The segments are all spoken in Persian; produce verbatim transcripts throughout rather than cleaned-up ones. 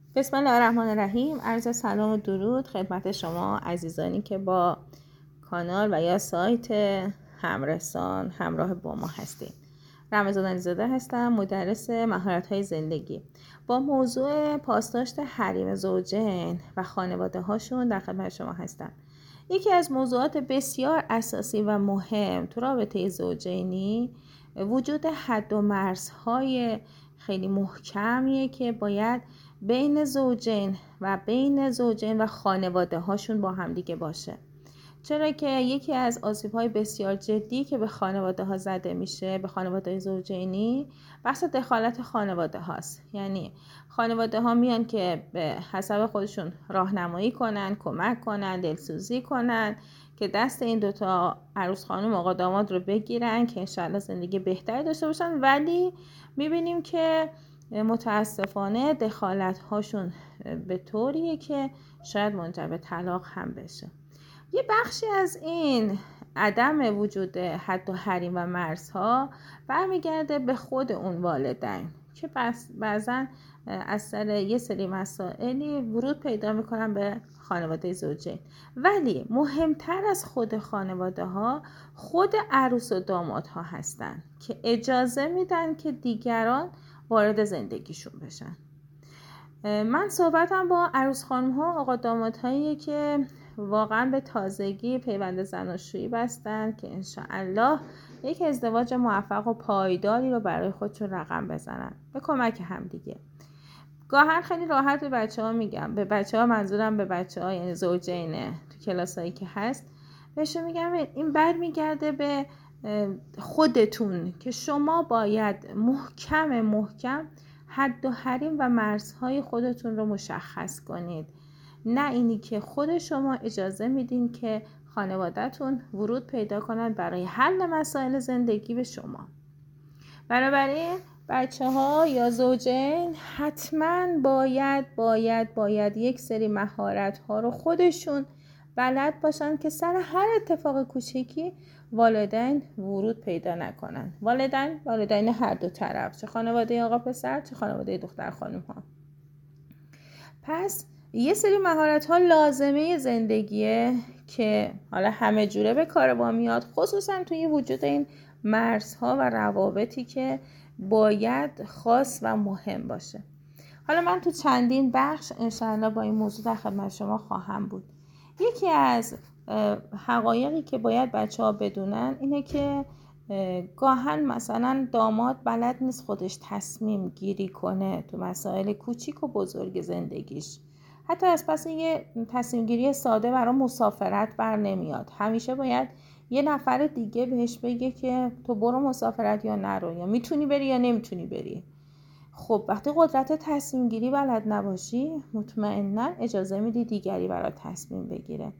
بسم الله الرحمن الرحیم. عرض سلام و درود خدمت شما عزیزانی که با کانال و یا سایت همرسان همراه با ما هستید. رمضان علیزاده هستم، مدرس مهارت‌های زندگی. با موضوع پاسداشت حریم زوجین و خانواده هاشون در خدمت شما هستم. یکی از موضوعات بسیار اساسی و مهم تو رابطه زوجینی وجود حد و مرزهای خیلی محکمیه که باید بین زوجین و بین زوجین و خانواده هاشون با همدیگه باشه. چرا که یکی از آسیب‌های بسیار جدی که به خانواده ها زده میشه، به خانواده زوجینی، بحث دخالت خانواده هاست. یعنی خانواده ها میان که به حسب خودشون راهنمایی کنن، کمک کنن، دلسوزی کنن که دست این دوتا عروس خانم آقا داماد رو بگیرن که انشالله زندگی بهتری داشته باشن، ولی میبینیم که متاسفانه دخالت هاشون به طوریه که شاید منجر به طلاق هم بشه. یه بخشی از این عدم وجود حد و حریم و مرزها برمیگرده به خود اون والدین که بعضا از سر یه سری مسائلی ورود پیدا میکنن به خانواده زوجین. ولی مهمتر از خود خانواده ها خود عروس و داماد ها هستن که اجازه میدن که دیگران وارد زندگیشون بشن. من صحبتم با عروس خانم ها، آقا داماد هایی که واقعا به تازگی پیوند زناشویی بستن که انشاءالله یک ازدواج موفق و پایداری رو برای خودشون رقم بزنن به کمک هم دیگه. گاهن خیلی راحت به بچه ها میگم، به بچه ها منظورم به بچه ها یعنی زوجینه تو کلاس هایی که هست، بهشون میگم این بر میگرده به خودتون که شما باید محکم محکم حد و حریم و مرزهای خودتون رو مشخص کنید، نه اینی که خود شما اجازه میدین که خانواده‌تون ورود پیدا کنند برای حل مسائل زندگی به شما. بنابراین بچه ها یا زوجین حتما باید باید باید یک سری مهارت ها رو خودشون بلد باشن که سر هر اتفاق کوچیکی والدین ورود پیدا نکنن. والدین والدین هر دو طرف، چه خانواده آقا پسر چه خانواده دختر خانم ها. پس یه سری مهارت ها لازمه زندگیه که حالا همه جوره به کار با میاد، خصوصا توی وجود این مرزها و روابطی که باید خاص و مهم باشه. حالا من تو چندین بخش انشاءالله با این موضوع در خدمت شما خواهم بود. یکی از حقایقی که باید بچه ها بدونن اینه که گاهن مثلا داماد بلد نیست خودش تصمیم گیری کنه تو مسائل کوچیک و بزرگ زندگیش. حتی از پس یه تصمیم گیری ساده برای مسافرت بر نمیاد. همیشه باید یه نفر دیگه بهش بگه که تو برو مسافرت یا نرو، یا میتونی بری یا نمیتونی بری. خب وقتی قدرت تصمیم گیری بلد نباشی، مطمئنا اجازه میدی دیگری برای تصمیم بگیره.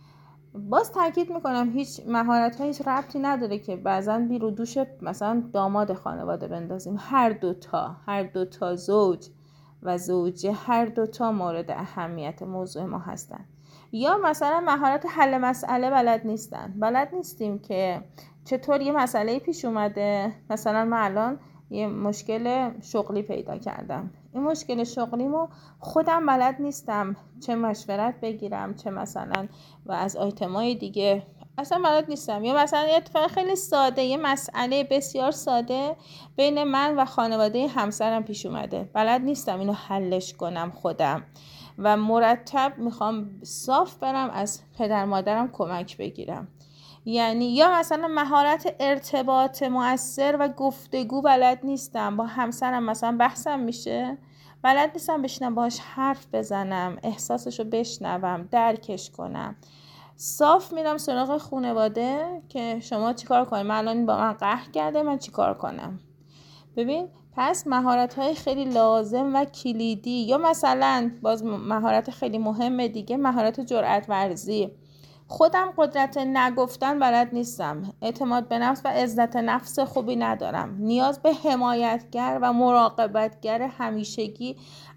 باز تاکید میکنم هیچ مهارت ها هیچ ربطی نداره که بعضا بی رو دوش مثلا داماد خانواده بندازیم. هر دوتا هر دوتا زوج و زوجه هر دوتا مورد اهمیت موضوع ما هستن. یا مثلا مهارت حل مسئله بلد نیستن، بلد نیستیم که چطور یه مسئله پیش اومده، مثلا من الان یه مشکل شغلی پیدا کردم، این مشکل شغلیمو خودم بلد نیستم چه مشورت بگیرم، چه مثلا و از آیتمای دیگه اصلا بلد نیستم. یا مثلا یه اتفاق خیلی ساده، یه مسئله بسیار ساده بین من و خانواده همسرم پیش اومده، بلد نیستم اینو حلش کنم خودم و مرتب میخوام صاف برم از پدر مادرم کمک بگیرم. یعنی یا مثلا مهارت ارتباط مؤثر و گفتگو بلد نیستم، با همسرم مثلا بحثم میشه، بلد نیستم بشینم باهاش حرف بزنم، احساسشو بشنوم، درکش کنم. صاف میرم سراغ خانواده که شما چیکار کنید، من الان با من قهر کرده، من چیکار کنم. ببین پس مهارت‌های خیلی لازم و کلیدی، یا مثلا باز مهارت خیلی مهم دیگه، مهارت جرأت ورزی. خودم قدرت نگفتن بلد نیستم، اعتماد به نفس و عزت نفس خوبی ندارم، نیاز به حمایتگر و مراقبتگر همیشگی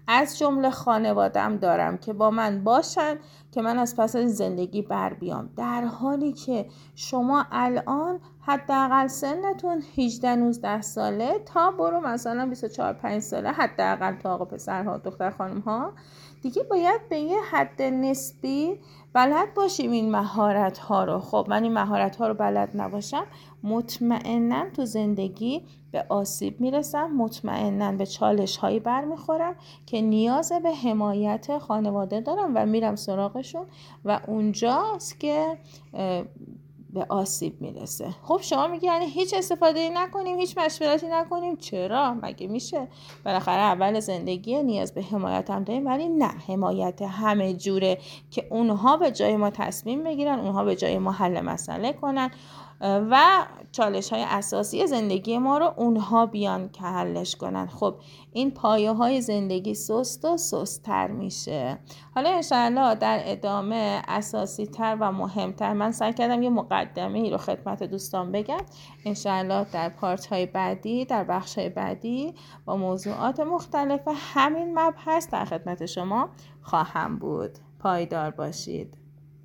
از جمله خانوادم دارم که با من باشن که من از پس زندگی بر بیام، در حالی که شما الان حداقل سنتون هجده نوزده ساله تا برو مثلا بیست و چهار پنج ساله، حداقل تا آقا پسرها دختر خانم ها دیگه باید به یه حد نسبی بلد باشیم این مهارت ها رو. خب من این مهارت ها رو بلد نباشم، مطمئناً تو زندگی به آسیب میرسم، مطمئناً به چالش هایی برمیخورم که نیاز به حمایت خانواده دارم و میرم سراغشون و اونجاست که به آسیب میرسه. خب شما میگی یعنی هیچ استفاده نکنیم، هیچ مشورتی نکنیم؟ چرا؟ مگه میشه؟ بالاخره اول زندگی نیاز به حمایت هم داریم، ولی نه حمایت همه جوره که اونها به جای ما تصمیم بگیرن، اونها به جای ما حل مسئله کنن و چالش های اساسی زندگی ما رو اونها بیان که حلش کنن. خب این پایه های زندگی سست و سست‌تر میشه. حالا انشاءالله در ادامه اساسی تر و مهمتر من سعی کردم یه مقدمه ای رو خدمت دوستان بگم. انشاءالله در پارت های بعدی، در بخش های بعدی با موضوعات مختلف همین مبحث در خدمت شما خواهم بود. پایدار باشید.